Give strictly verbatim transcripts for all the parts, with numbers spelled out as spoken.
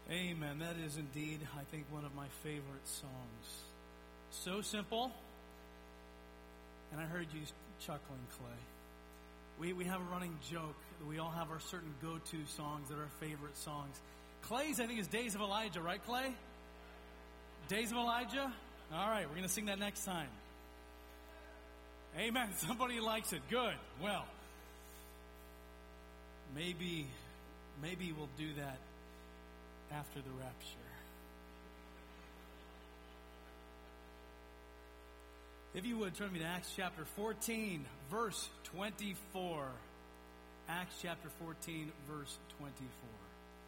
Amen. That is indeed, I think, one of my favorite songs. So simple. And I heard you chuckling, Clay. We we have a running joke that we all have our certain go-to songs that are our favorite songs. Clay's, I think, is Days of Elijah, right, Clay? Days of Elijah? All right, we're going to sing that next time. Amen. Somebody likes it. Good. Well, maybe, maybe we'll do that after the rapture. If you would, turn me to Acts chapter fourteen, verse twenty-four. Acts chapter fourteen, verse twenty-four.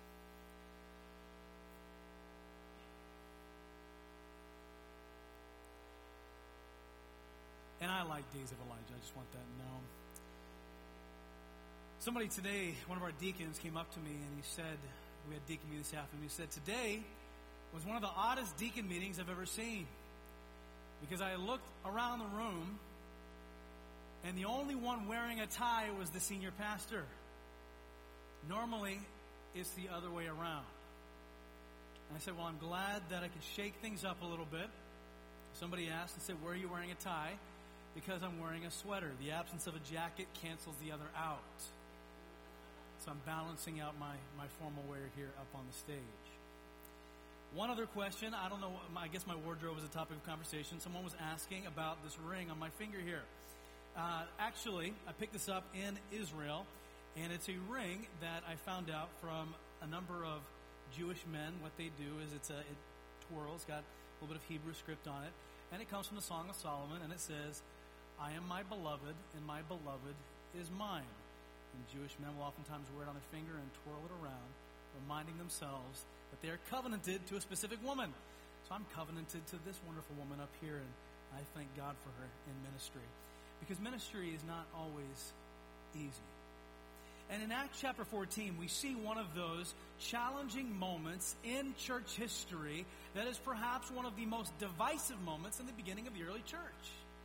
And I like Days of Elijah. I just want that known. Somebody today, one of our deacons, came up to me and he said, we had deacon meeting this afternoon, he said, today was one of the oddest deacon meetings I've ever seen. Because I looked around the room, and the only one wearing a tie was the senior pastor. Normally, it's the other way around. And I said, well, I'm glad that I could shake things up a little bit. Somebody asked and said, where are you wearing a tie? Because I'm wearing a sweater. The absence of a jacket cancels the other out. So I'm balancing out my, my formal wear here up on the stage. One other question. I don't know. I guess my wardrobe is a topic of conversation. Someone was asking about this ring on my finger here. Uh, actually, I picked this up in Israel, and it's a ring that I found out from a number of Jewish men. What they do is it's a, it twirls, got a little bit of Hebrew script on it, and it comes from the Song of Solomon, and it says, I am my beloved, and my beloved is mine. And Jewish men will oftentimes wear it on their finger and twirl it around, reminding themselves that they are covenanted to a specific woman. So I'm covenanted to this wonderful woman up here, and I thank God for her in ministry. Because ministry is not always easy. And in Acts chapter fourteen, we see one of those challenging moments in church history that is perhaps one of the most divisive moments in the beginning of the early church.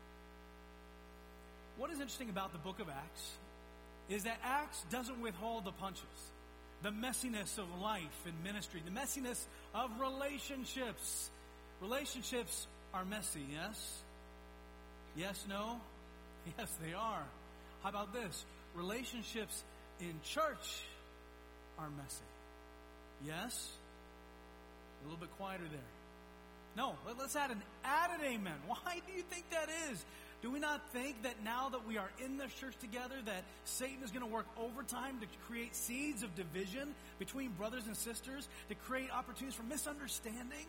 What is interesting about the book of Acts is that Acts doesn't withhold the punches. The messiness of life and ministry, the messiness of relationships. Relationships are messy, yes? Yes, no? Yes, they are. How about this? Relationships in church are messy. Yes? A little bit quieter there. No, let's add an added amen. Why do you think that is? Do we not think that now that we are in this church together, that Satan is going to work overtime to create seeds of division between brothers and sisters, to create opportunities for misunderstanding?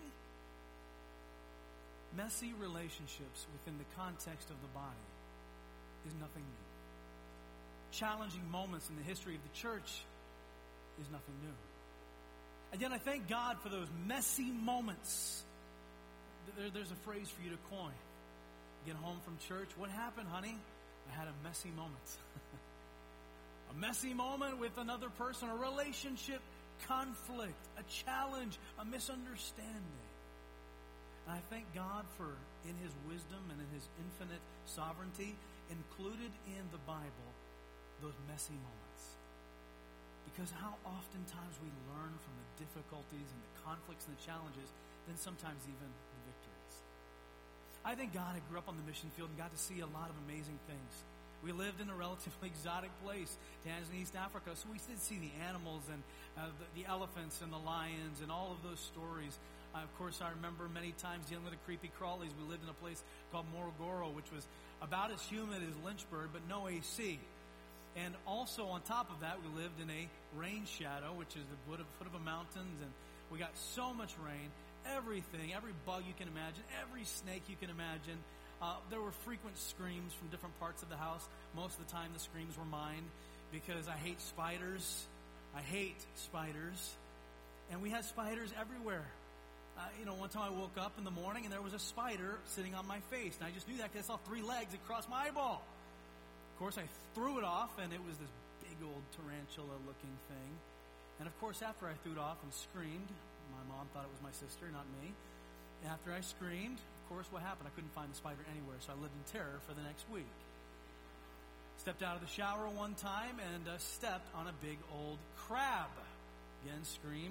Messy relationships within the context of the body is nothing new. Challenging moments in the history of the church is nothing new. And yet I thank God for those messy moments. There, there's a phrase for you to coin. Get home from church. What happened, honey? I had a messy moment. A messy moment with another person, a relationship conflict, a challenge, a misunderstanding. And I thank God for, in His wisdom and in His infinite sovereignty, included in the Bible those messy moments. Because how oftentimes we learn from the difficulties and the conflicts and the challenges than sometimes even the victories. I thank God I grew up on the mission field and got to see a lot of amazing things. We lived in a relatively exotic place, Tanzania, East Africa, so we did see the animals and uh, the, the elephants and the lions and all of those stories. Uh, of course, I remember many times dealing with the creepy crawlies. We lived in a place called Morogoro, which was about as humid as Lynchburg, but no A C. And also on top of that, we lived in a rain shadow, which is the foot of, foot of a mountains, and we got so much rain. Everything, every bug you can imagine, every snake you can imagine. Uh, there were frequent screams from different parts of the house. Most of the time the screams were mine because I hate spiders. I hate spiders. And we had spiders everywhere. Uh, you know, one time I woke up in the morning and there was a spider sitting on my face. And I just knew that because I saw three legs across my eyeball. Of course, I threw it off and it was this big old tarantula-looking thing. And of course, after I threw it off and screamed, my mom thought it was my sister, not me. After I screamed, of course, what happened? I couldn't find the spider anywhere, so I lived in terror for the next week. Stepped out of the shower one time and uh, stepped on a big old crab. Again, screamed. My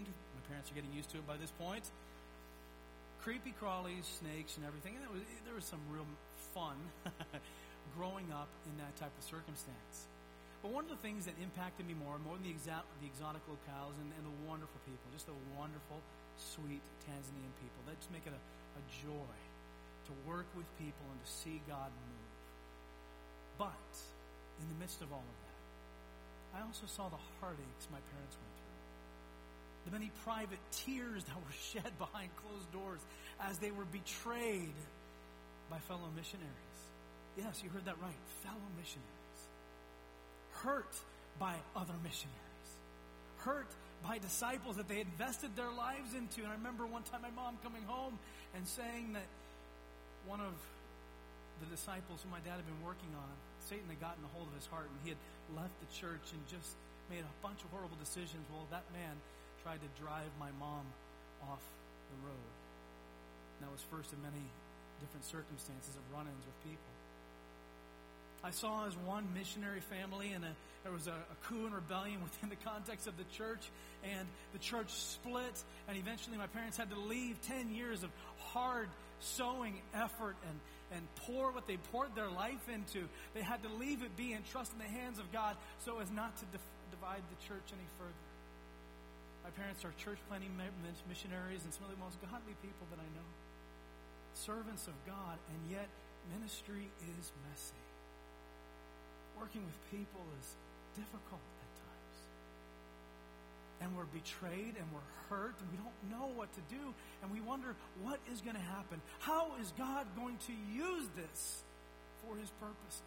parents are getting used to it by this point. Creepy crawlies, snakes, and everything. And it was, there was some real fun growing up in that type of circumstance. But one of the things that impacted me more, more than the, exa- the exotic locales and, and the wonderful people, just the wonderful, sweet Tanzanian people, that just make it a, a joy to work with people and to see God move. But in the midst of all of that, I also saw the heartaches my parents went through. The many private tears that were shed behind closed doors as they were betrayed by fellow missionaries. Yes, you heard that right. Fellow missionaries. Hurt by other missionaries. Hurt by disciples that they had invested their lives into. And I remember one time my mom coming home and saying that one of the disciples who my dad had been working on, Satan had gotten a hold of his heart, and he had left the church and just made a bunch of horrible decisions. Well, that man tried to drive my mom off the road. And that was first of many different circumstances of run-ins with people. I saw as one missionary family, and a, there was a, a coup and rebellion within the context of the church, and the church split, and eventually my parents had to leave ten years of hard sowing effort and, and pour what they poured their life into. They had to leave it be and trust in the hands of God so as not to dif- divide the church any further. My parents are church planting missionaries and some of the most godly people that I know. Servants of God, and yet ministry is messy. Working with people is difficult at times. And we're betrayed and we're hurt and we don't know what to do. And we wonder, what is going to happen? How is God going to use this for His purposes?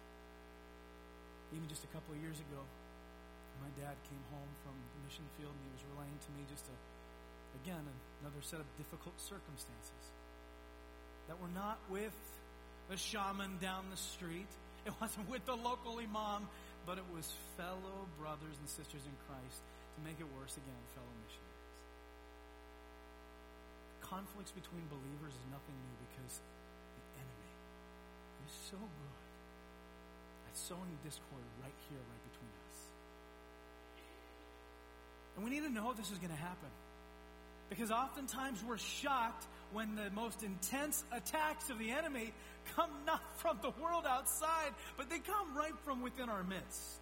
Even just a couple of years ago, my dad came home from the mission field and he was relaying to me just a, again, another set of difficult circumstances. That were not with the shaman down the street. It wasn't with the local imam, but it was fellow brothers and sisters in Christ. To make it worse, again, fellow missionaries. Conflicts between believers is nothing new because the enemy is so good at sowing discord right here, right between us. And we need to know this is going to happen. Because oftentimes we're shocked when the most intense attacks of the enemy come not from the world outside, but they come right from within our midst.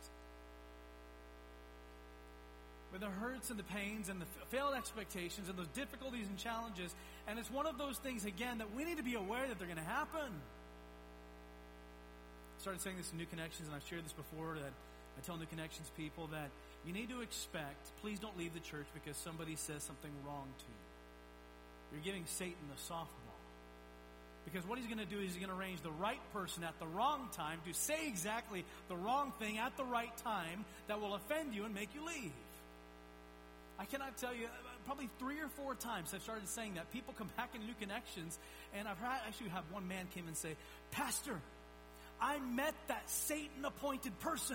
With the hurts and the pains and the failed expectations and those difficulties and challenges. And it's one of those things, again, that we need to be aware that they're going to happen. I started saying this in New Connections, and I've shared this before, that I tell New Connections people that you need to expect, please don't leave the church because somebody says something wrong to you. You're giving Satan a softball. Because what he's going to do is he's going to arrange the right person at the wrong time to say exactly the wrong thing at the right time that will offend you and make you leave. I cannot tell you, probably three or four times I've started saying that. People come back into New Connections, and I've had, actually had one man came and say, Pastor, I met that Satan-appointed person.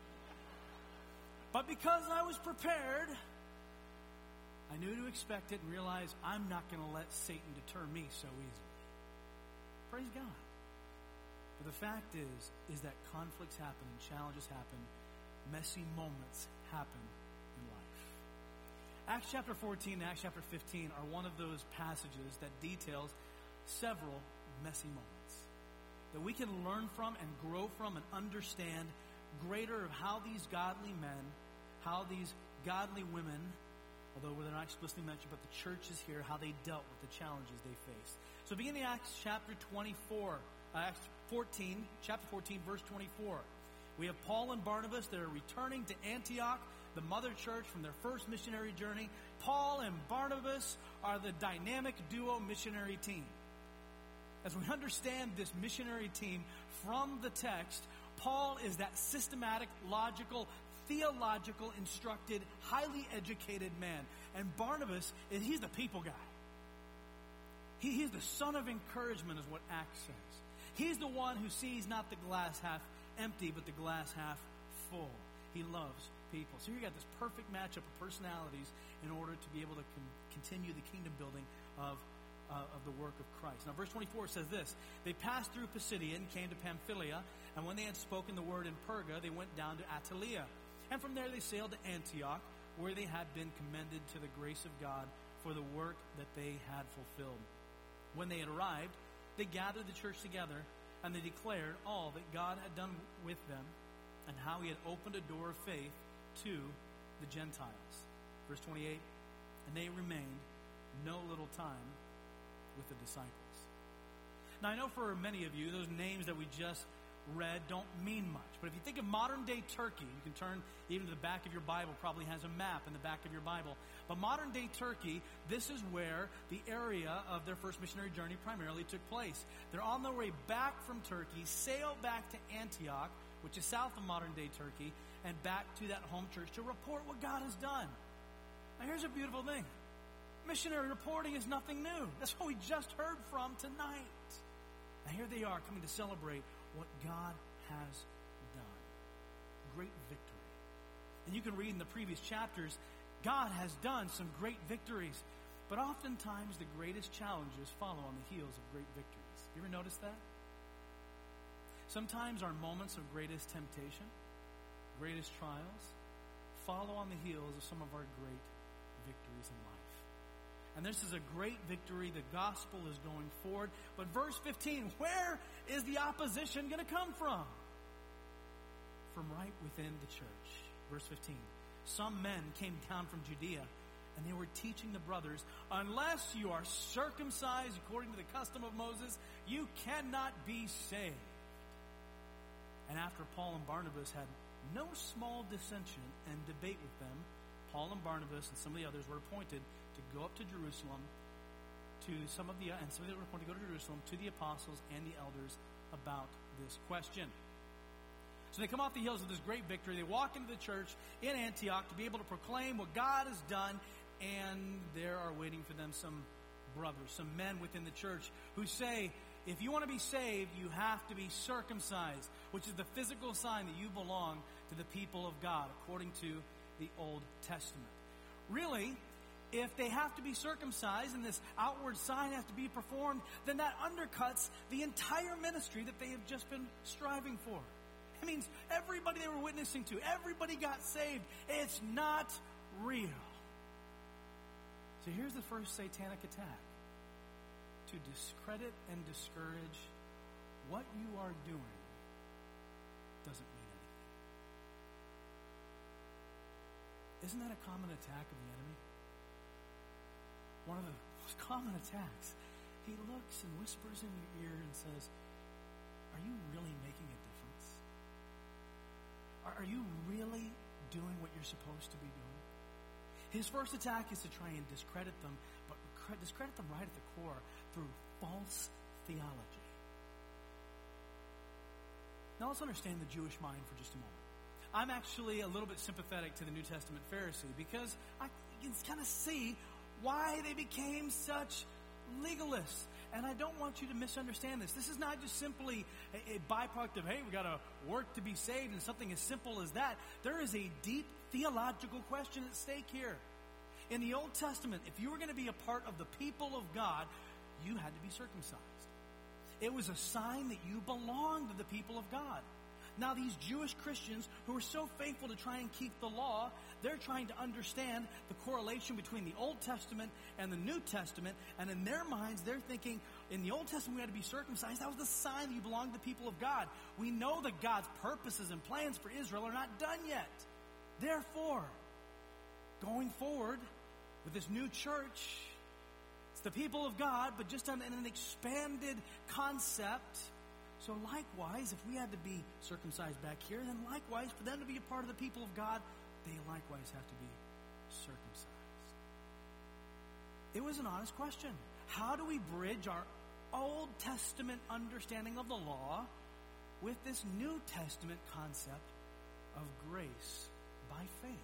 But because I was prepared, I knew to expect it and realized I'm not going to let Satan deter me so easily. Praise God. But the fact is, is that conflicts happen and challenges happen. Messy moments happen in life. Acts chapter fourteen and Acts chapter fifteen are one of those passages that details several messy moments that we can learn from and grow from and understand greater of how these godly men, how these godly women, although they're not explicitly mentioned, but the churches here, how they dealt with the challenges they faced. So beginning Acts chapter twenty-four, uh, Acts fourteen, chapter fourteen, verse twenty-four. We have Paul and Barnabas. They're returning to Antioch, the mother church from their first missionary journey. Paul and Barnabas are the dynamic duo missionary team. As we understand this missionary team from the text, Paul is that systematic, logical, theological, instructed, highly educated man. And Barnabas, he's the people guy. He, he's the son of encouragement is what Acts says. He's the one who sees not the glass half empty, but the glass half full. He loves people. So you got this perfect matchup of personalities in order to be able to con- continue the kingdom building of Uh, of the work of Christ. Now, verse twenty-four says this: They passed through Pisidia and came to Pamphylia, and when they had spoken the word in Perga, they went down to Attalia. And from there they sailed to Antioch, where they had been commended to the grace of God for the work that they had fulfilled. When they had arrived, they gathered the church together, and they declared all that God had done with them, and how he had opened a door of faith to the Gentiles. Verse twenty-eight, and they remained no little time with the disciples. Now, I know for many of you, those names that we just read don't mean much. But if you think of modern-day Turkey, you can turn even to the back of your Bible, probably has a map in the back of your Bible. But modern-day Turkey, this is where the area of their first missionary journey primarily took place. They're on their way back from Turkey, sail back to Antioch, which is south of modern-day Turkey, and back to that home church to report what God has done. Now, here's a beautiful thing. Missionary reporting is nothing new. That's what we just heard from tonight. Now, here they are coming to celebrate what God has done. Great victory. And you can read in the previous chapters, God has done some great victories. But oftentimes the greatest challenges follow on the heels of great victories. You ever notice that? Sometimes our moments of greatest temptation, greatest trials, follow on the heels of some of our great victories in life. And this is a great victory. The gospel is going forward. But verse fifteen, where is the opposition going to come from? From right within the church. Verse fifteen, some men came down from Judea, and they were teaching the brothers, unless you are circumcised according to the custom of Moses, you cannot be saved. And after Paul and Barnabas had no small dissension and debate with them, Paul and Barnabas and some of the others were appointed to go up to Jerusalem to some of the, and some of them were appointed to go to Jerusalem to the apostles and the elders about this question. So they come off the heels of this great victory. They walk into the church in Antioch to be able to proclaim what God has done, and there are waiting for them some brothers, some men within the church who say, if you want to be saved, you have to be circumcised, which is the physical sign that you belong to the people of God, according to the Old Testament. Really, if they have to be circumcised and this outward sign has to be performed, then that undercuts the entire ministry that they have just been striving for. It means everybody they were witnessing to, everybody got saved. It's not real. So here's the first satanic attack. To discredit and discourage what you are doing doesn't mean anything. Isn't that a common attack of the enemy? One of the most common attacks. He looks and whispers in your ear and says, are you really making a difference? Are, are you really doing what you're supposed to be doing? His first attack is to try and discredit them, but discredit them right at the core through false theology. Now let's understand the Jewish mind for just a moment. I'm actually a little bit sympathetic to the New Testament Pharisee because I can kind of see why they became such legalists. And I don't want you to misunderstand this. This is not just simply a, a byproduct of, hey, we got to work to be saved, and something as simple as that. There is a deep theological question at stake here. In the Old Testament, if you were going to be a part of the people of God, you had to be circumcised. It was a sign that you belonged to the people of God. Now, these Jewish Christians who are so faithful to try and keep the law, they're trying to understand the correlation between the Old Testament and the New Testament. And in their minds, they're thinking, in the Old Testament, we had to be circumcised. That was the sign that you belonged to the people of God. We know that God's purposes and plans for Israel are not done yet. Therefore, going forward with this new church, it's the people of God, but just in an expanded concept. So likewise, if we had to be circumcised back here, then likewise, for them to be a part of the people of God, they likewise have to be circumcised. It was an honest question. How do we bridge our Old Testament understanding of the law with this New Testament concept of grace by faith?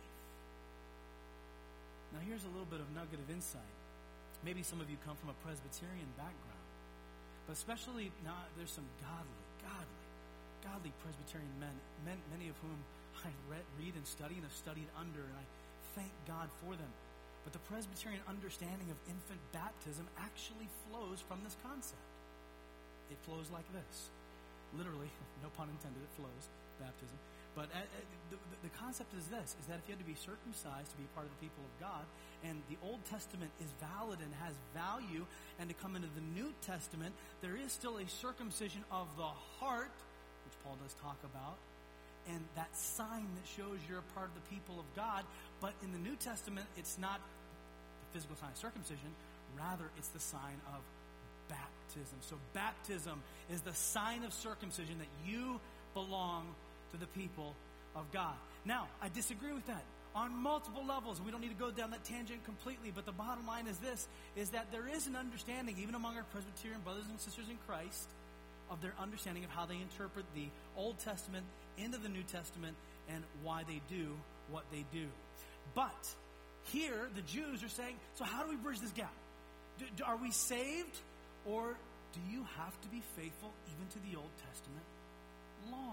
Now here's a little bit of nugget of insight. Maybe some of you come from a Presbyterian background. But especially now, there's some godly, godly, godly Presbyterian men, men many of whom I read, read and study and have studied under, and I thank God for them. But the Presbyterian understanding of infant baptism actually flows from this concept. It flows like this. Literally, no pun intended, it flows, baptism. But uh, the, the concept is this, is that if you had to be circumcised to be part of the people of God, and the Old Testament is valid and has value, and to come into the New Testament, there is still a circumcision of the heart, which Paul does talk about, and that sign that shows you're a part of the people of God. But in the New Testament, it's not the physical sign of circumcision. Rather, it's the sign of baptism. So baptism is the sign of circumcision that you belong to the people of God. Now, I disagree with that on multiple levels. We don't need to go down that tangent completely, but the bottom line is this, is that there is an understanding, even among our Presbyterian brothers and sisters in Christ, of their understanding of how they interpret the Old Testament into the New Testament and why they do what they do. But here, the Jews are saying, so how do we bridge this gap? Do, do, are we saved, or do you have to be faithful even to the Old Testament law?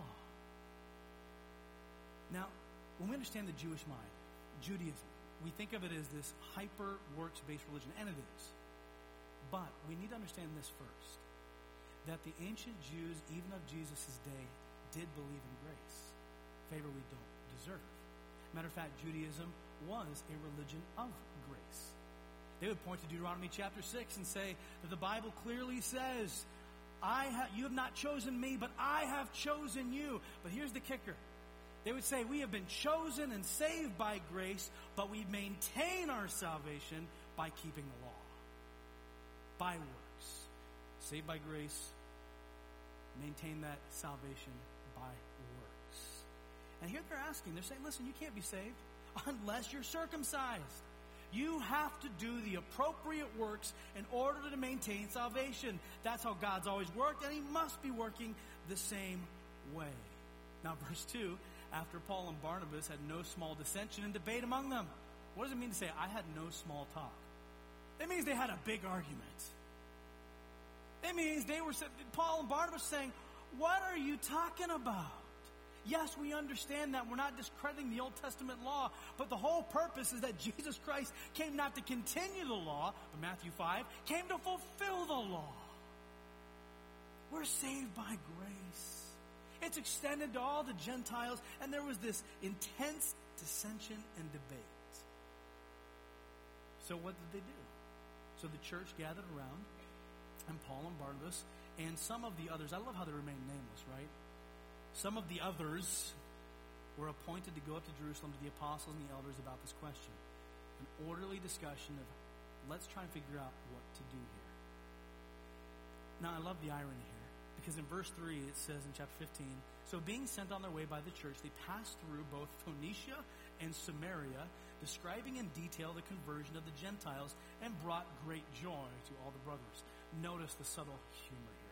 Now, when we understand the Jewish mind, Judaism, we think of it as this hyper works-based religion, and it is. But we need to understand this first, that the ancient Jews, even of Jesus' day, did believe in grace, favor we don't deserve. Matter of fact, Judaism was a religion of grace. They would point to Deuteronomy chapter six and say that the Bible clearly says, I ha- you have not chosen me, but I have chosen you. But here's the kicker. They would say, we have been chosen and saved by grace, but we maintain our salvation by keeping the law. By works. Saved by grace, maintain that salvation by works. And here they're asking, they're saying, listen, you can't be saved unless you're circumcised. You have to do the appropriate works in order to maintain salvation. That's how God's always worked, and He must be working the same way. Now, verse two, after Paul and Barnabas had no small dissension and debate among them. What does it mean to say, I had no small talk? It means they had a big argument. It means they were, Paul and Barnabas saying, what are you talking about? Yes, we understand that. We're not discrediting the Old Testament law, but the whole purpose is that Jesus Christ came not to continue the law, but Matthew five, came to fulfill the law. We're saved by grace. It's extended to all the Gentiles, and there was this intense dissension and debate. So what did they do? So the church gathered around, and Paul and Barnabas, and some of the others, I love how they remain nameless, right? Some of the others were appointed to go up to Jerusalem to the apostles and the elders about this question. An orderly discussion of, let's try and figure out what to do here. Now, I love the irony here, because in verse three it says in chapter fifteen, so being sent on their way by the church, they passed through both Phoenicia and Samaria, describing in detail the conversion of the Gentiles, and brought great joy to all the brothers. Notice the subtle humor here.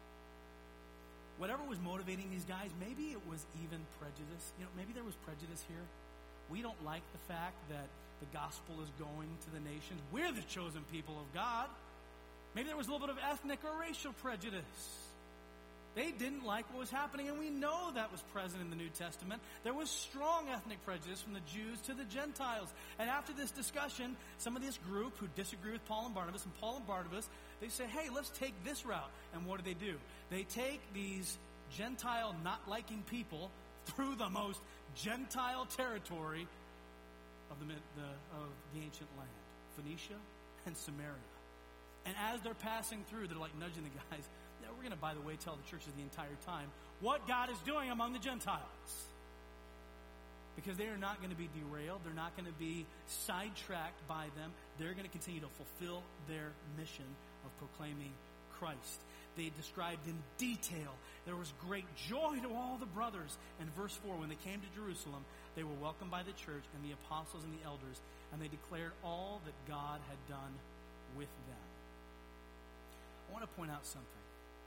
Whatever was motivating these guys, maybe it was even prejudice. You know, maybe there was prejudice here. We don't like the fact that the gospel is going to the nations. We're the chosen people of God. Maybe there was a little bit of ethnic or racial prejudice. They didn't like what was happening, and we know that was present in the New Testament. There was strong ethnic prejudice from the Jews to the Gentiles. And after this discussion, some of this group who disagree with Paul and Barnabas, and Paul and Barnabas, they say, hey, let's take this route. And what do they do? They take these Gentile not-liking people through the most Gentile territory of the, the, of the ancient land, Phoenicia and Samaria. And as they're passing through, they're like nudging the guys. Now, we're going to, by the way, tell the churches the entire time what God is doing among the Gentiles. Because they are not going to be derailed. They're not going to be sidetracked by them. They're going to continue to fulfill their mission of proclaiming Christ. They described in detail, there was great joy to all the brothers. And verse four, when they came to Jerusalem, they were welcomed by the church and the apostles and the elders, and they declared all that God had done with them. I want to point out something.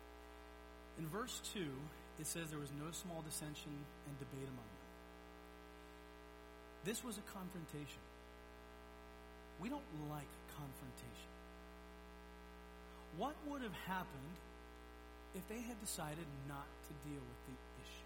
In verse two, it says there was no small dissension and debate among them. This was a confrontation. We don't like confrontation. What would have happened if they had decided not to deal with the issue?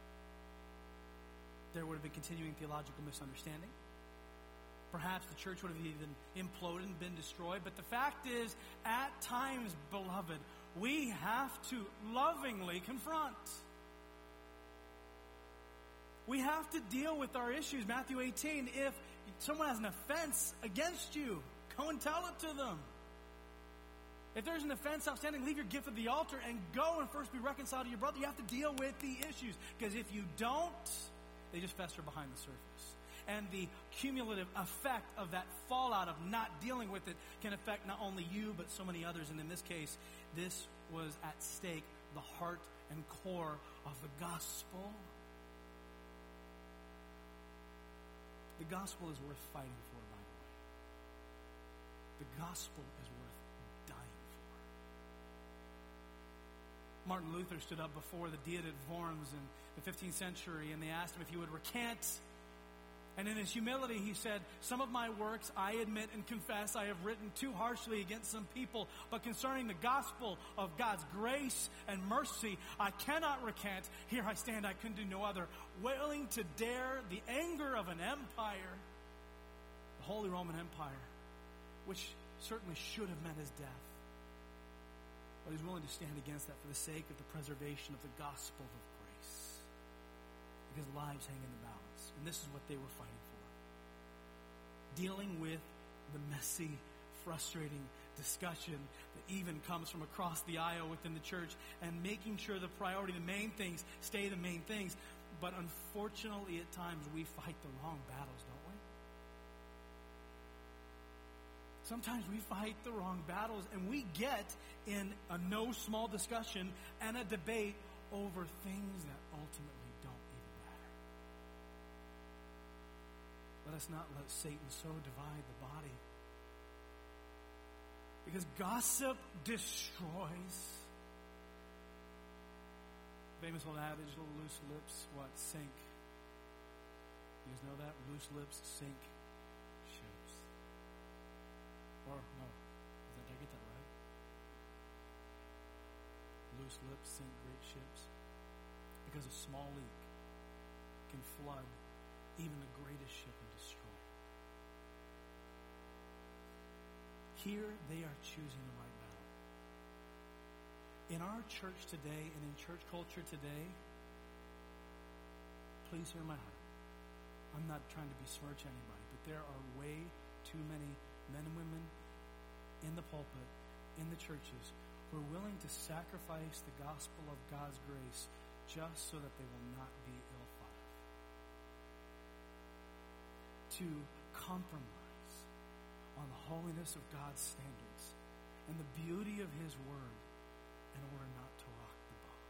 There would have been continuing theological misunderstanding. Perhaps the church would have even imploded and been destroyed. But the fact is, at times, beloved, we have to lovingly confront. We have to deal with our issues. Matthew eighteen, if someone has an offense against you, go and tell it to them. If there's an offense outstanding, leave your gift at the altar and go and first be reconciled to your brother. You have to deal with the issues. Because if you don't, they just fester behind the surface. And the cumulative effect of that fallout of not dealing with it can affect not only you, but so many others. And in this case, this was at stake, the heart and core of the gospel. The gospel is worth fighting for, by the way. The gospel is worth dying for. Martin Luther stood up before the Diet at Worms in the fifteenth century, and they asked him if he would recant. And in his humility, he said, some of my works, I admit and confess, I have written too harshly against some people. But concerning the gospel of God's grace and mercy, I cannot recant. Here I stand, I can do no other. Willing to dare the anger of an empire, the Holy Roman Empire, which certainly should have meant his death. But he's willing to stand against that for the sake of the preservation of the gospel of grace. Because lives hang in the balance. And this is what they were fighting for. Dealing with the messy, frustrating discussion that even comes from across the aisle within the church, and making sure the priority, the main things, stay the main things. But unfortunately, at times, we fight the wrong battles, don't we? Sometimes we fight the wrong battles, and we get in a no small discussion and a debate over things that ultimately let us not let Satan so divide the body. Because gossip destroys. Famous old adage, little loose lips, what, sink. You guys know that? Loose lips sink ships. Or, no, is that, did I get that right? Loose lips sink great ships. Because a small leak can flood even the greatest ship and destroy it. Here, they are choosing the right battle. In our church today and in church culture today, please hear my heart. I'm not trying to besmirch anybody, but there are way too many men and women in the pulpit, in the churches, who are willing to sacrifice the gospel of God's grace just so that they will not be ill thought of. To compromise on the holiness of God's standards and the beauty of His Word in order not to rock the boat.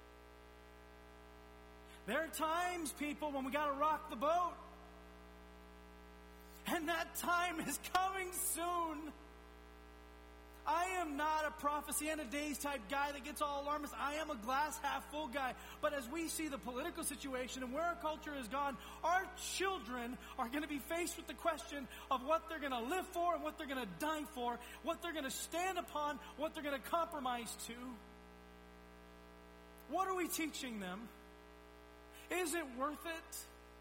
There are times, people, when we got to rock the boat. And that time is coming soon. I am not a prophecy and a days type guy that gets all alarmist. I am a glass half full guy. But as we see the political situation and where our culture has gone, our children are going to be faced with the question of what they're going to live for and what they're going to die for, what they're going to stand upon, what they're going to compromise to. What are we teaching them? Is it worth it?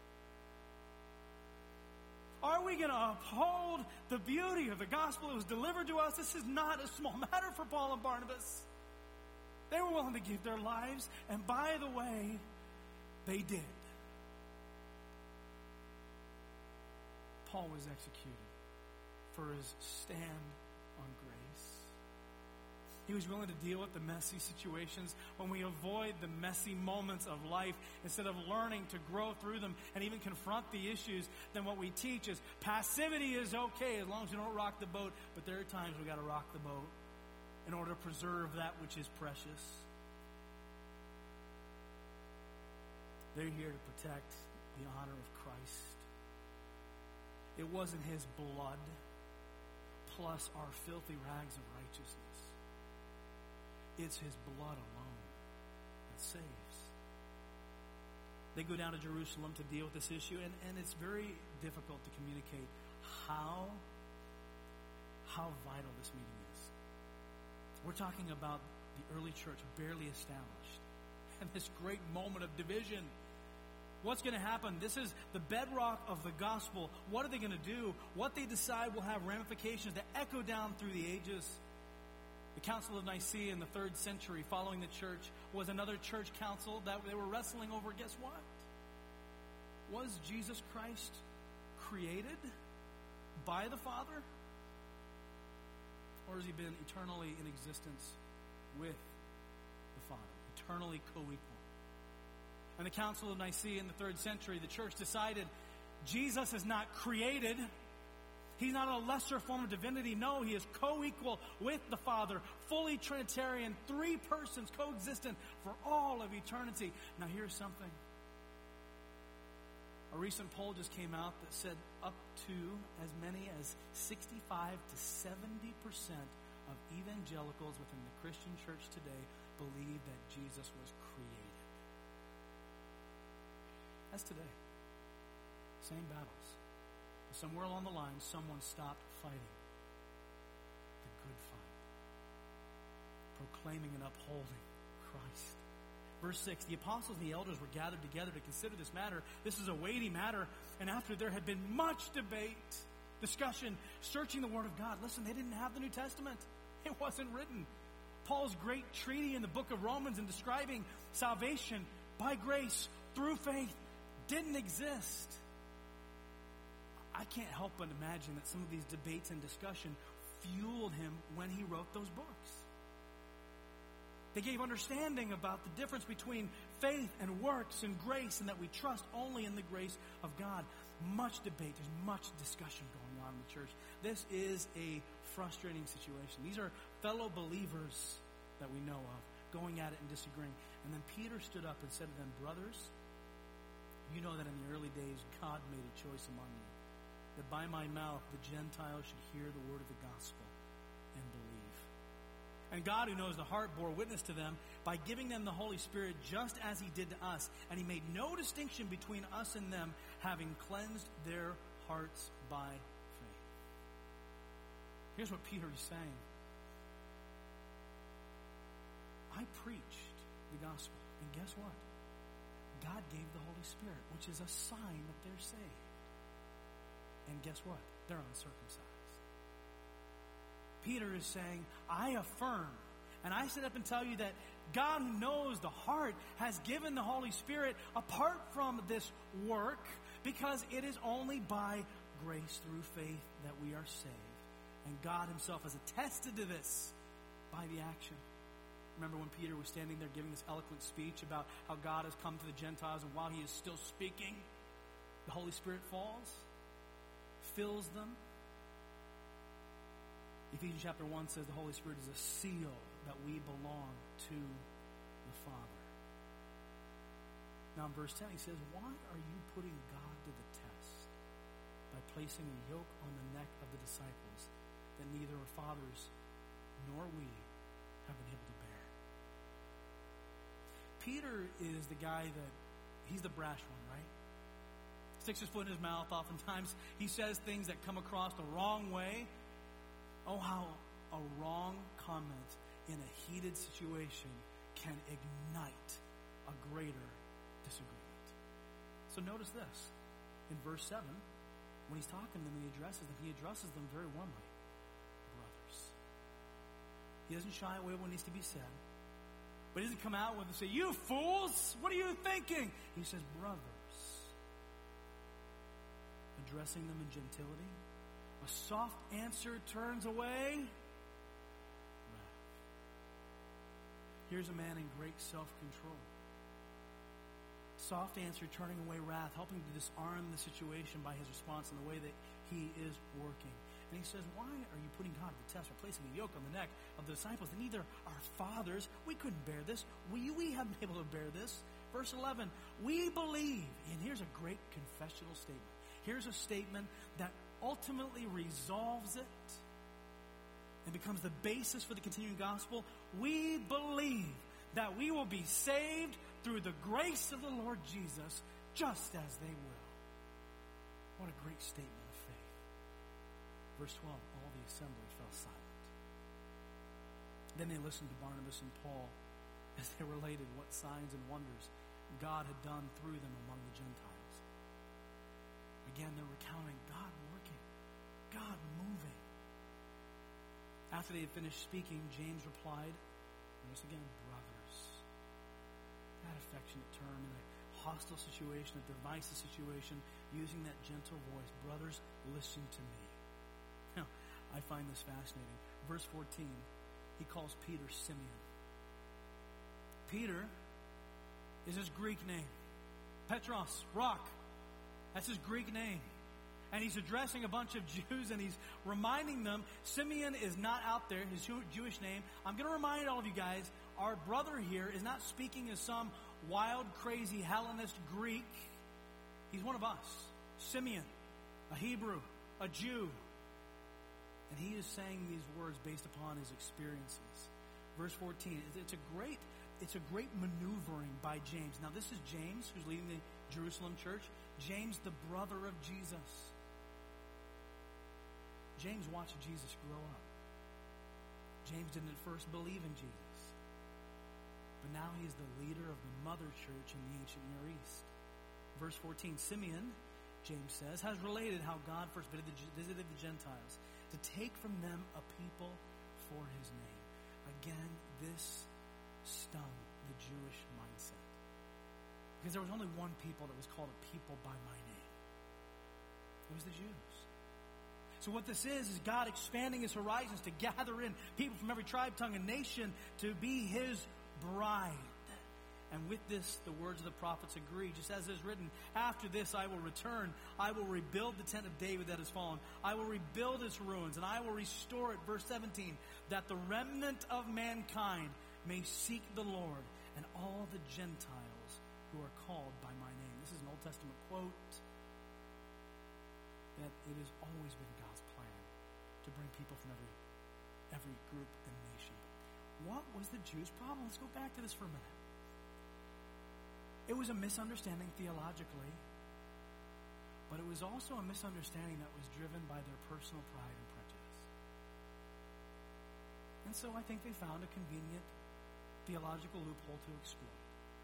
Are we going to uphold the beauty of the gospel that was delivered to us? This is not a small matter for Paul and Barnabas. They were willing to give their lives, and by the way, they did. Paul was executed for his stand on grace. He was willing to deal with the messy situations when we avoid the messy moments of life instead of learning to grow through them and even confront the issues. Then what we teach is passivity is okay as long as you don't rock the boat. But there are times we got to rock the boat in order to preserve that which is precious. They're here to protect the honor of Christ. It wasn't His blood plus our filthy rags of righteousness. It's His blood alone that saves. They go down to Jerusalem to deal with this issue, and, and it's very difficult to communicate how, how vital this meeting is. We're talking about the early church barely established, and this great moment of division. What's going to happen? This is the bedrock of the gospel. What are they going to do? What they decide will have ramifications that echo down through the ages. The Council of Nicaea in the third century following the church was another church council that they were wrestling over, guess what? Was Jesus Christ created by the Father? Or has he been eternally in existence with the Father? Eternally co-equal. In the Council of Nicaea in the third century, the church decided Jesus is not created. He's not a lesser form of divinity. No, he is co-equal with the Father, fully Trinitarian, three persons coexistent for all of eternity. Now here's something. A recent poll just came out that said up to as many as sixty-five to seventy percent of evangelicals within the Christian church today believe that Jesus was created. That's today. Same battles. Somewhere along the line, someone stopped fighting the good fight, proclaiming and upholding Christ. Verse six, the apostles and the elders were gathered together to consider this matter. This is a weighty matter, and after there had been much debate, discussion, searching the Word of God. Listen, they didn't have the New Testament. It wasn't written. Paul's great treaty in the book of Romans in describing salvation by grace through faith didn't exist. I can't help but imagine that some of these debates and discussion fueled him when he wrote those books. They gave understanding about the difference between faith and works and grace, and that we trust only in the grace of God. Much debate, there's much discussion going on in the church. This is a frustrating situation. These are fellow believers that we know of, going at it and disagreeing. And then Peter stood up and said to them, brothers, you know that in the early days God made a choice among you, that by my mouth the Gentiles should hear the word of the gospel and believe. And God, who knows the heart, bore witness to them by giving them the Holy Spirit just as he did to us. And he made no distinction between us and them, having cleansed their hearts by faith. Here's what Peter is saying. I preached the gospel. And guess what? God gave the Holy Spirit, which is a sign that they're saved. And guess what? They're uncircumcised. Peter is saying, I affirm, and I sit up and tell you that God, who knows the heart, has given the Holy Spirit apart from this work, because it is only by grace through faith that we are saved. And God himself has attested to this by the action. Remember when Peter was standing there giving this eloquent speech about how God has come to the Gentiles, and while he is still speaking, the Holy Spirit falls, fills them. Ephesians chapter one says the Holy Spirit is a seal that we belong to the Father. Now in verse ten he says, why are you putting God to the test by placing a yoke on the neck of the disciples that neither our fathers nor we have been able to bear? Peter is the guy that, he's the brash one, right? Sticks his foot in his mouth oftentimes. He says things that come across the wrong way. Oh, how a wrong comment in a heated situation can ignite a greater disagreement. So notice this. In verse seven, when he's talking to them and he addresses them, he addresses them very warmly. Brothers. He doesn't shy away when it needs to be said. But he doesn't come out with and say, you fools, what are you thinking? He says, brothers. Addressing them in gentility. A soft answer turns away wrath. Here's a man in great self-control. Soft answer turning away wrath, helping to disarm the situation by his response in the way that he is working. And he says, why are you putting God to the test by placing a yoke on the neck of the disciples? And neither our fathers, we couldn't bear this. We, we haven't been able to bear this. Verse eleven, we believe. And here's a great confessional statement. Here's a statement that ultimately resolves it and becomes the basis for the continuing gospel. We believe that we will be saved through the grace of the Lord Jesus, just as they will. What a great statement of faith. Verse twelve, all the assembly fell silent. Then they listened to Barnabas and Paul as they related what signs and wonders God had done through them among the Gentiles. Again, they're recounting God working, God moving. After they had finished speaking, James replied, notice again, brothers. That affectionate term in a hostile situation, a divisive situation, using that gentle voice. Brothers, listen to me. Now, I find this fascinating. Verse fourteen, he calls Peter Simeon. Peter is his Greek name. Petros, rock. That's his Greek name. And he's addressing a bunch of Jews, and he's reminding them, Simeon is not out there, his Jewish name. I'm going to remind all of you guys, our brother here is not speaking as some wild, crazy Hellenist Greek. He's one of us. Simeon, a Hebrew, a Jew. And he is saying these words based upon his experiences. Verse fourteen, it's a great, it's a great maneuvering by James. Now this is James, who's leading the Jerusalem church. James, the brother of Jesus. James watched Jesus grow up. James didn't at first believe in Jesus. But now he is the leader of the mother church in the ancient Near East. Verse fourteen, Simeon, James says, has related how God first visited the Gentiles to take from them a people for his name. Again, this stung the Jewish mindset. Because there was only one people that was called a people by my name. It was the Jews. So what this is, is God expanding his horizons to gather in people from every tribe, tongue, and nation to be his bride. And with this, the words of the prophets agree. Just as it is written, after this I will return. I will rebuild the tent of David that has fallen. I will rebuild its ruins, and I will restore it. Verse seventeen, that the remnant of mankind may seek the Lord, and all the Gentiles who are called by my name. This is an Old Testament quote. That it has always been God's plan to bring people from every, every group and nation. What was the Jews' problem? Let's go back to this for a minute. It was a misunderstanding theologically, but it was also a misunderstanding that was driven by their personal pride and prejudice. And so I think they found a convenient theological loophole to exploit.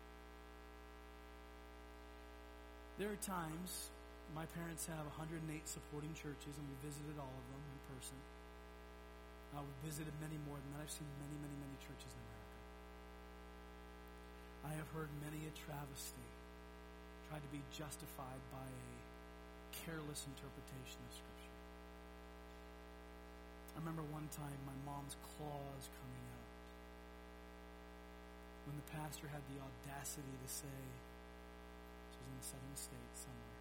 There are times, my parents have one hundred eight supporting churches, and we visited all of them in person. Uh, we've visited many more than that. I've seen many, many, many churches in America. I have heard many a travesty tried to be justified by a careless interpretation of Scripture. I remember one time my mom's claws coming out when the pastor had the audacity to say, this was in the southern states somewhere,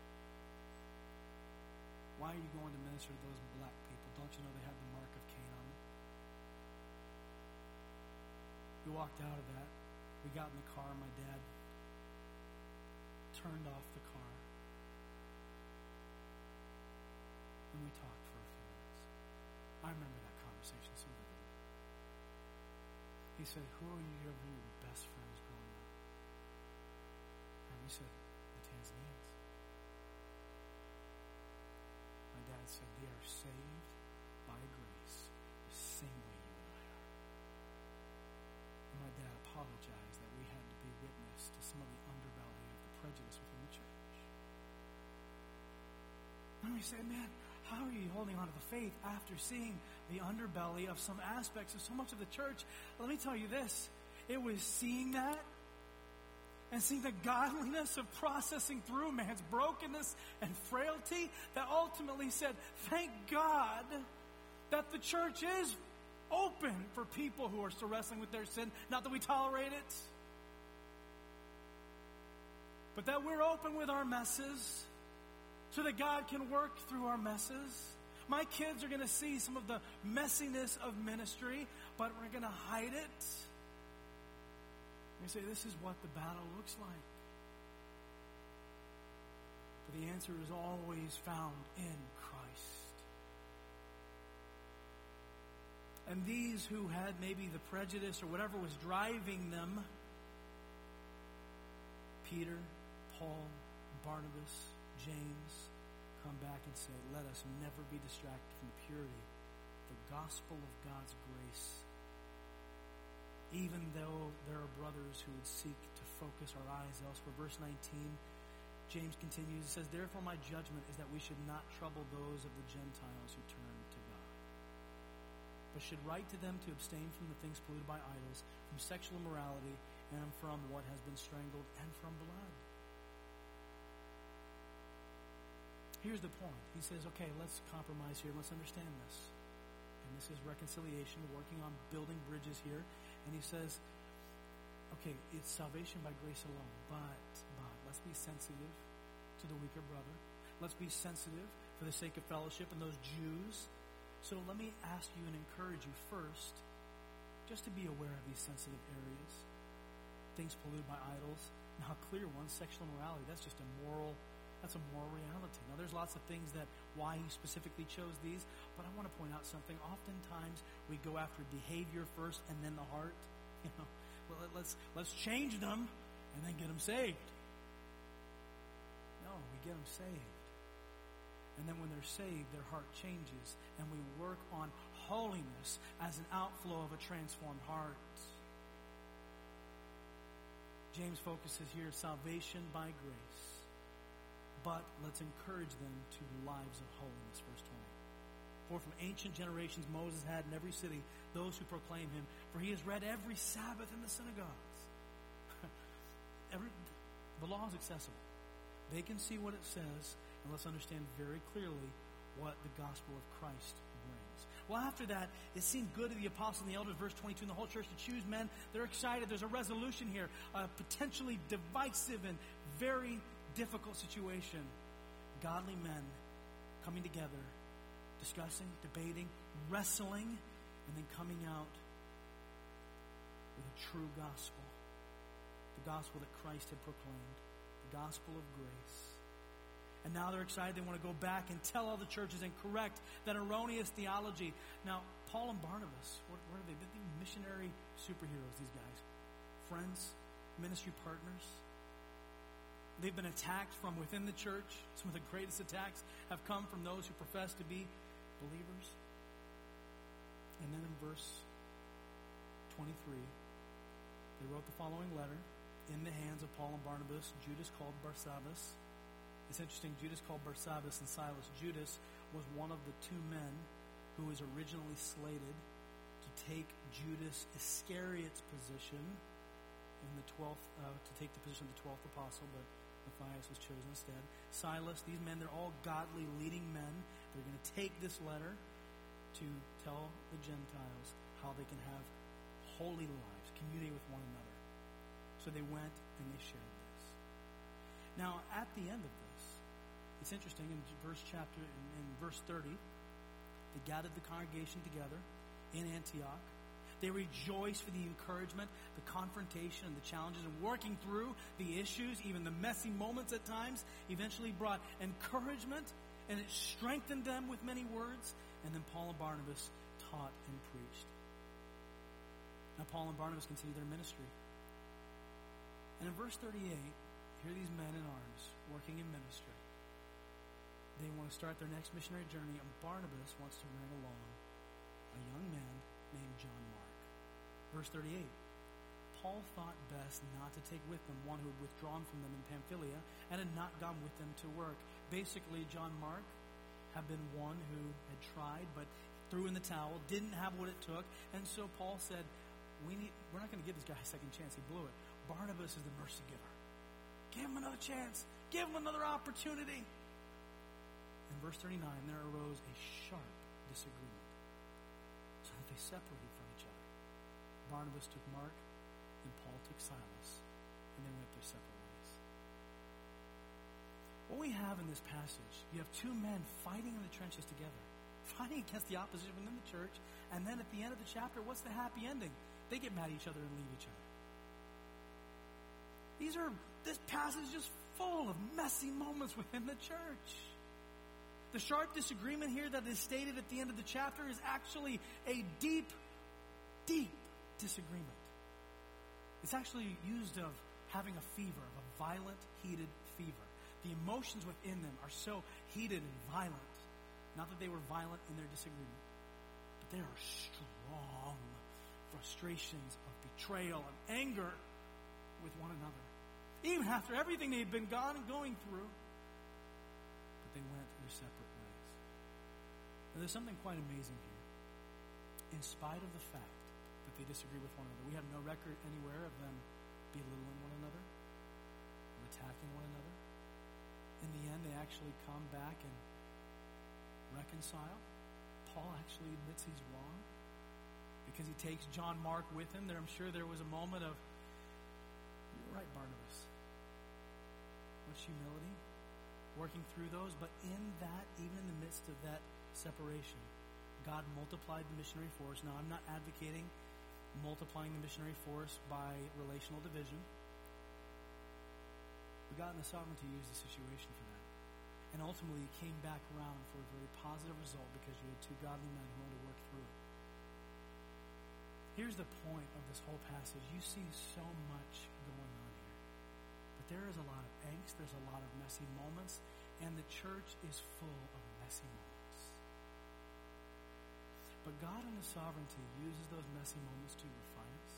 why are you going to minister to those black people? Don't you know they have the mark of Cain on them? We walked out of that. We got in the car. My dad turned off the car. And we talked for a few minutes. I remember that conversation so vividly. He said, who are you, ever your best friends growing up? And we said, the Tanzanians. My dad said, they are saved by grace the same way you and I are. And my dad apologized that we had to be witness to some of the underbelly of the prejudice within the church. And we say, man, how are you holding on to the faith after seeing the underbelly of some aspects of so much of the church? Let me tell you this. It was seeing that and seeing the godliness of processing through man's brokenness and frailty that ultimately said, thank God that the church is open for people who are still wrestling with their sin. Not that we tolerate it, but that we're open with our messes so that God can work through our messes. My kids are going to see some of the messiness of ministry, but we're going to hide it. We say, this is what the battle looks like. But the answer is always found in Christ. And these who had maybe the prejudice or whatever was driving them, Peter, Paul, Barnabas, James, come back and say, let us never be distracted from the purity, the gospel of God's grace. Even though there are brothers who would seek to focus our eyes elsewhere. Verse nineteen, James continues, he says, therefore my judgment is that we should not trouble those of the Gentiles who turn to God, but should write to them to abstain from the things polluted by idols, from sexual immorality, and from what has been strangled, and from blood. here's the point. He says, okay, let's compromise here. Let's understand this. And this is reconciliation, working on building bridges here. And he says, okay, it's salvation by grace alone. But, but, let's be sensitive to the weaker brother. Let's be sensitive for the sake of fellowship and those Jews. So let me ask you and encourage you first, just to be aware of these sensitive areas. Things polluted by idols. Now, clear one, sexual immorality, that's just a moral, that's a moral reality. Now, there's lots of things that, why he specifically chose these, but I want to point out something. Oftentimes, we go after behavior first and then the heart. You know, well, let's, let's change them and then get them saved. No, we get them saved. And then when they're saved, their heart changes, and we work on holiness as an outflow of a transformed heart. James focuses here, salvation by grace. But let's encourage them to lives of holiness, verse twenty. For from ancient generations Moses had in every city those who proclaim him, for he has read every Sabbath in the synagogues. every, the law is accessible. They can see what it says, and let's understand very clearly what the gospel of Christ brings. Well, after that, it seemed good to the apostles and the elders, verse twenty-two, and the whole church to choose men. They're excited. There's a resolution here, a potentially divisive and very difficult situation. Godly men coming together, discussing, debating, wrestling, and then coming out with a true gospel. The gospel that Christ had proclaimed. The gospel of grace. And now they're excited. They want to go back and tell all the churches and correct that erroneous theology. Now, Paul and Barnabas, what, what are they? They're missionary superheroes, these guys. Friends, ministry partners. They've been attacked from within the church. Some of the greatest attacks have come from those who profess to be believers. And then in verse twenty-three, they wrote the following letter in the hands of Paul and Barnabas, Judas called Barsabbas. It's interesting, Judas called Barsabbas and Silas. Judas was one of the two men who was originally slated to take Judas Iscariot's position in the twelfth, uh, to take the position of the twelfth apostle, but Matthias was chosen instead. Silas, these men, they're all godly, leading men. They're going to take this letter to tell the Gentiles how they can have holy lives, community with one another. So they went and they shared this. Now, at the end of this, it's interesting, in verse chapter, in, in verse thirty, they gathered the congregation together in Antioch. They rejoiced for the encouragement, the confrontation, and the challenges, and working through the issues, even the messy moments at times, eventually brought encouragement, and it strengthened them with many words. And then Paul and Barnabas taught and preached. Now Paul and Barnabas continued their ministry. And in verse thirty-eight, here are these men in arms working in ministry. They want to start their next missionary journey, and Barnabas wants to bring along a young man named John Mark. Verse thirty-eight, Paul thought best not to take with them one who had withdrawn from them in Pamphylia and had not gone with them to work. Basically, John Mark had been one who had tried but threw in the towel, didn't have what it took, and so Paul said, "We need, we're not going to give this guy a second chance. He blew it. Barnabas is the mercy giver. Give him another chance. Give him another opportunity." In verse thirty-nine, there arose a sharp disagreement, so that they separated from each other. Barnabas took Mark, and Paul took Silas, and they went their separate ways. What we have in this passage, you have two men fighting in the trenches together, fighting against the opposition within the church, and then at the end of the chapter, what's the happy ending? They get mad at each other and leave each other. These are, this passage is full of messy moments within the church. The sharp disagreement here that is stated at the end of the chapter is actually a deep, deep disagreement. It's actually used of having a fever, of a violent, heated fever. The emotions within them are so heated and violent. Not that they were violent in their disagreement, but they are strong frustrations of betrayal and anger with one another. Even after everything they had been gone and going through, but they went their separate ways. Now, there's something quite amazing here. In spite of the fact that they disagree with one another, we have no record anywhere of them belittling one another, or attacking one another. in the end, they actually come back and reconcile. Paul actually admits he's wrong because he takes John Mark with him. There, I'm sure there was a moment of, you're right, Barnabas. Much humility, working through those. But in that, even in the midst of that separation, God multiplied the missionary force. Now, I'm not advocating multiplying the missionary force by relational division. But God in the sovereignty used the situation for that. And ultimately, it came back around for a very positive result because you had two godly men who wanted to work through it. Here's the point of this whole passage. You see so much going on here. But there is a lot of angst. There's a lot of messy moments. And the church is full of messy moments. But God in His sovereignty uses those messy moments to refine us.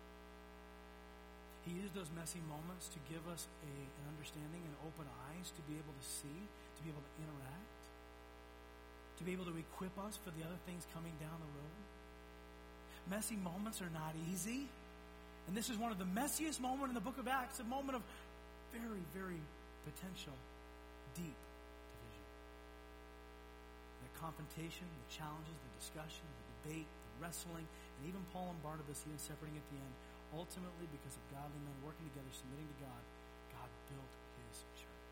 He used those messy moments to give us a, an understanding and open eyes to be able to see, to be able to interact, to be able to equip us for the other things coming down the road. Messy moments are not easy. And this is one of the messiest moments in the book of Acts, a moment of very, very potential, deep division. The confrontation, the challenges, the discussion, the debate, the wrestling, and even Paul and Barnabas even separating at the end. Ultimately, because of godly men working together, submitting to God, God built His church.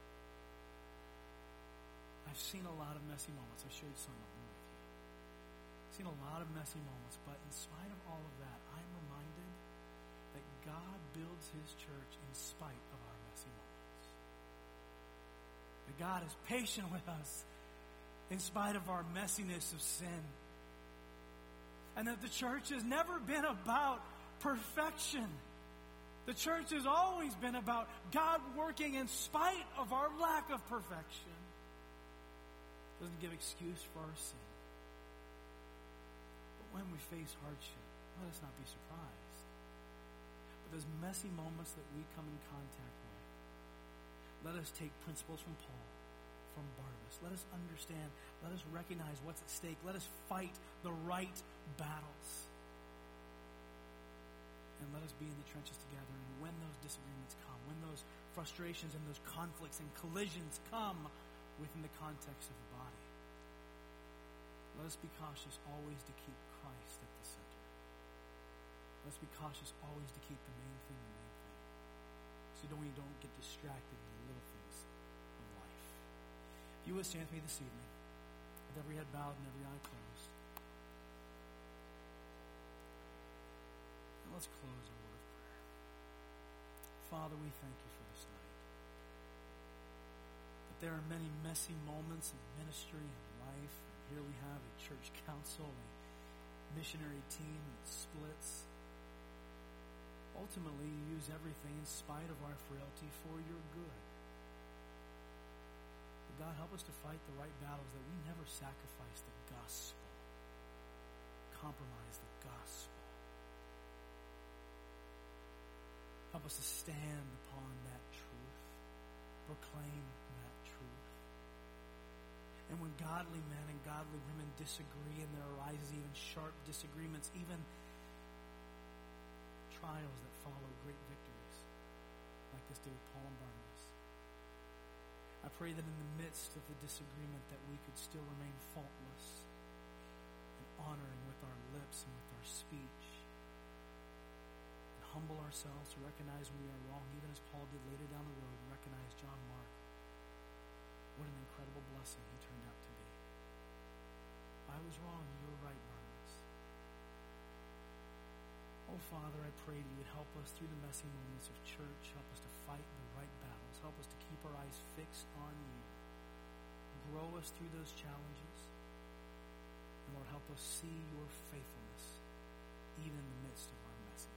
I've seen a lot of messy moments. I shared some of them with you. I've seen a lot of messy moments, but in spite of all of that, I'm reminded that God builds His church in spite of our messy moments. That God is patient with us in spite of our messiness of sin. And that the church has never been about perfection. The church has always been about God working in spite of our lack of perfection. Doesn't give excuse for our sin. But when we face hardship, let us not be surprised. But those messy moments that we come in contact with, let us take principles from Paul, from Barnabas. Let us understand, let us recognize what's at stake. Let us fight the right battles. And let us be in the trenches together. And when those disagreements come, when those frustrations and those conflicts and collisions come within the context of the body, let us be cautious always to keep Christ at the center. Let us be cautious always to keep the main thing the main thing. So that we don't get distracted in the little things of life. If you would stand with me this evening, with every head bowed and every eye closed. Let's close in a word of prayer. Father, we thank you for this night. That there are many messy moments in ministry and life. And here we have a church council, a missionary team that splits. Ultimately, you use everything in spite of our frailty for your good. But God, help us to fight the right battles, that we never sacrifice the gospel, compromise the gospel. Help us to stand upon that truth, proclaim that truth. And when godly men and godly women disagree and there arises even sharp disagreements, even trials that follow great victories, like this did with Paul and Barnabas, I pray that in the midst of the disagreement that we could still remain faultless and honoring with our lips and with our speech, humble ourselves to recognize when we are wrong, even as Paul did later down the road, and recognize John Mark. What an incredible blessing he turned out to be. I was wrong, you were right, Barnabas. Oh, Father, I pray that you would help us through the messy moments of church, help us to fight the right battles, help us to keep our eyes fixed on you. Grow us through those challenges. And Lord, help us see your faithfulness, even in the midst of our messiness.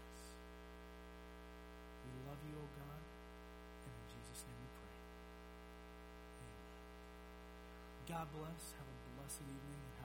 We love you, O God, and in Jesus' name we pray. Amen. God bless. Have a blessed evening.